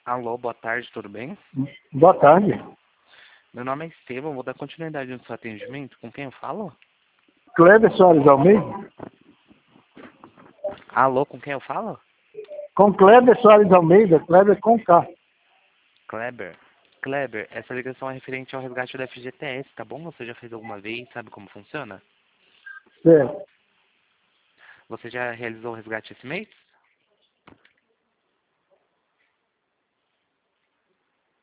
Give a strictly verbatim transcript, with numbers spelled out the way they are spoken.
Alô, boa tarde, tudo bem? Boa tarde. Meu nome é Estevam, vou dar continuidade no seu atendimento. Com quem eu falo? Kleber Soares Almeida? Alô, com quem eu falo? Com Kleber Soares Almeida, Kleber com K. Kleber. Kleber, essa ligação é referente ao resgate da F G T S, tá bom? Você já fez alguma vez, sabe como funciona? Certo. Você já realizou o resgate esse mês?